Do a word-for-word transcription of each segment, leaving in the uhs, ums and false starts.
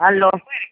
Aló.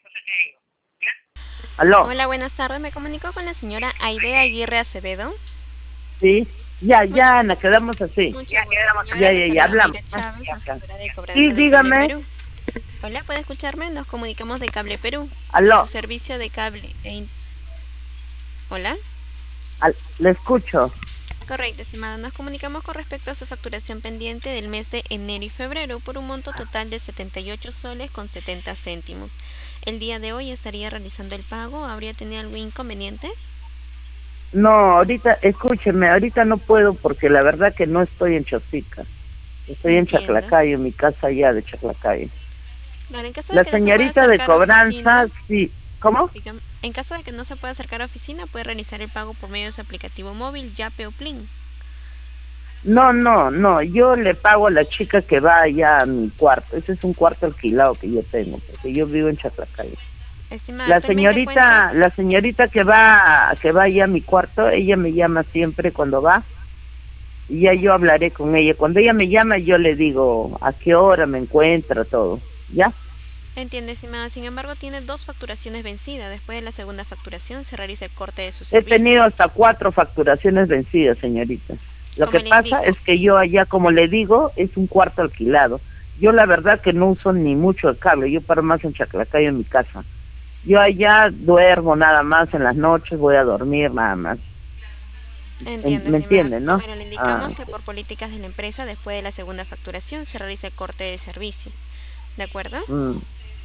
Aló. Hola, buenas tardes. Me comunico con la señora Aide Aguirre Acevedo. Sí. Ya, Mucho, ya, nos quedamos así. mucho gusto, Ya, señora. Le ya, ya, saluda hablamos. Mayra Chávez, asesora de Sí, cobranza de Cable dígame. Perú. Hola, ¿puede escucharme? Nos comunicamos de Cable Perú, su Aló. servicio de cable. e in- Hola. Al- le escucho. Correcto, estimada. Nos comunicamos con respecto a su facturación pendiente del mes de enero y febrero por un monto total de setenta y ocho soles con setenta céntimos. El día de hoy estaría realizando el pago. ¿Habría tenido algún inconveniente? No, ahorita, escúcheme, ahorita no puedo porque la verdad que no estoy en Chosica. Estoy en Entiendo. Chaclacayo, en mi casa allá de Chaclacayo. Claro, en caso de La que no se pueda señorita de acercar a cobranza, oficina, sí. ¿Cómo? Dígame, en caso de que no se pueda acercar a oficina, puede realizar el pago por medio de su aplicativo móvil, Yape o Plin. No, no, no, yo le pago a la chica que va allá a mi cuarto. Ese es un cuarto alquilado que yo tengo, porque yo vivo en Chaclacayo. Estimada, La actualmente cuenta... señorita, la señorita que va, que va allá a mi cuarto, ella me llama siempre cuando va, y ya yo hablaré con ella. Cuando ella me llama, yo le digo a qué hora me encuentra, todo, ¿ya? Entiende, estimada. Sin embargo, tiene dos facturaciones vencidas. Después de la segunda facturación, se realiza el corte de su He tenido servicio. hasta cuatro facturaciones vencidas, señorita. Lo Como que le pasa indico, es que yo allá, como le digo, es un cuarto alquilado. Yo la verdad que no uso ni mucho el cable, yo paro más en Chaclacayo en mi casa. Yo allá duermo nada más en las noches, voy a dormir nada más. En- entiende, ¿Me estimada. entienden, no? Bueno, le Ah, indicamos que por políticas de la empresa, después de la segunda facturación, se realiza el corte de servicio. ¿De acuerdo? mm.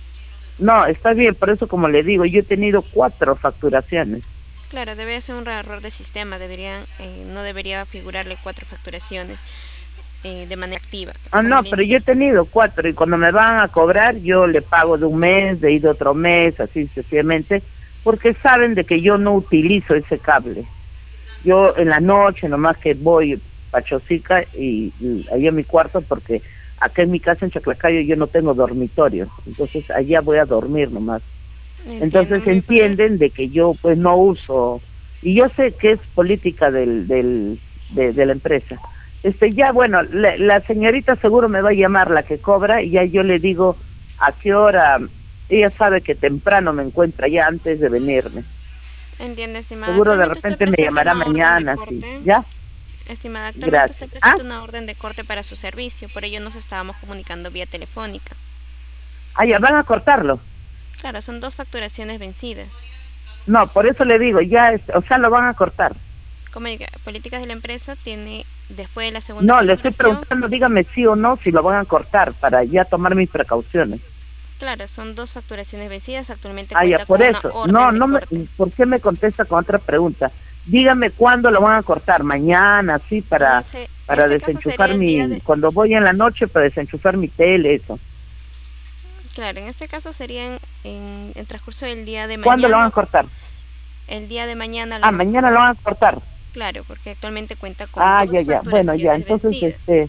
No, está bien, por eso como le digo, yo he tenido cuatro facturaciones. Claro, debe ser un error de sistema. Deberían, eh, no debería figurarle cuatro facturaciones eh, de manera activa. Ah, Como no, le pero yo he tenido cuatro y cuando me van a cobrar yo le pago de un mes, de ir de otro mes, así sucesivamente, porque saben de que yo no utilizo ese cable. Yo en la noche nomás que voy a Chosica y, y allá en mi cuarto porque acá en mi casa en Chaclacayo yo no tengo dormitorio, entonces allá voy a dormir nomás. Entiendo, Entonces muy bien. entienden de que yo pues no uso, y yo sé que es política del, del, de, de la empresa. Este ya bueno, la, la señorita seguro me va a llamar la que cobra y ya yo le digo a qué hora, ella sabe que temprano me encuentra ya antes de venirme. Entiende, estimada. Seguro de Actualmente usted repente me presenta llamará una orden de mañana, sí. corte. ¿Ya? Estimada, actualmente usted Gracias. Ah, presenta una orden de corte para su servicio, por ello nos estábamos comunicando vía telefónica. ah, ya van a cortarlo. Claro, son dos facturaciones vencidas. No, por eso le digo, ya, es- o sea, lo van a cortar. Como diga, políticas de la empresa tiene, después de la segunda No, le estoy facturación, preguntando, dígame sí o no, si lo van a cortar para ya tomar mis precauciones. claro, son dos facturaciones vencidas, actualmente Ah, ya, cuenta por con una eso. No, orden de no me, corte. ¿por qué me contesta con otra pregunta? Dígame cuándo lo van a cortar, mañana, sí, En para, ese, para este caso desenchufar sería el día mi, de, cuando voy en la noche para desenchufar mi tele, eso. claro, en este caso sería en, en el transcurso del día de ¿Cuándo lo van a mañana, cortar? el día de mañana lo Ah, vamos mañana lo van a cortar. claro, porque actualmente cuenta con Ah, dos ya, ya, bueno, ya, facturaciones entonces, vencidas. este,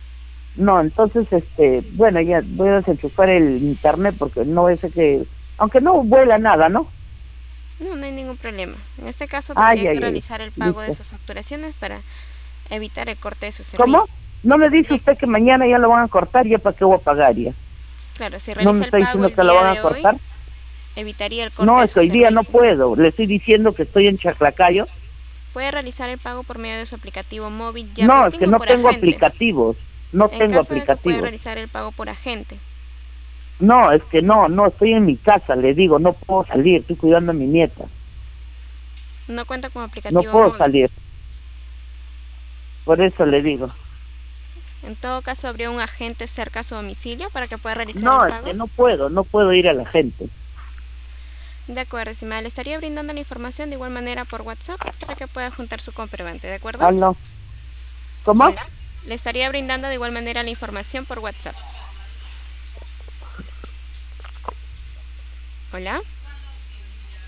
no, entonces, este, bueno, ya voy a desenchufar el internet porque no es que, aunque no vuela nada, ¿no? No, no hay ningún problema. En este caso Ah, tendría ya, que ya, ya, realizar el pago de listo. sus facturaciones para evitar el corte de su servicio. ¿Cómo? No me dice Tendría, usted que mañana ya lo van a cortar, ya para qué voy a pagar ya. claro, si No me realiza el está pago diciendo el que lo día van a de hoy, cortar. evitaría el corte No, de es que su hoy día no servicio. puedo. Le estoy diciendo que estoy en Chaclacayo. Puede realizar el pago por medio de su aplicativo móvil Yape o No, es Plin que o no por tengo agente. aplicativos. No En tengo caso de que pueda aplicativos. realizar el pago por agente. No, es que no, no, estoy en mi casa, le digo, no puedo salir, estoy cuidando a mi nieta. No cuenta con No aplicativo puedo móvil. salir. Por eso le digo. En todo caso, habría un agente cerca a su domicilio para que pueda realizar el No, es pago. que no puedo, no puedo ir a la gente. De acuerdo, estimada. Le estaría brindando la información de igual manera por WhatsApp para que pueda juntar su comprobante, ¿de acuerdo? Ah, no. ¿Cómo? Hola. Le estaría brindando de igual manera la información por WhatsApp. Hola.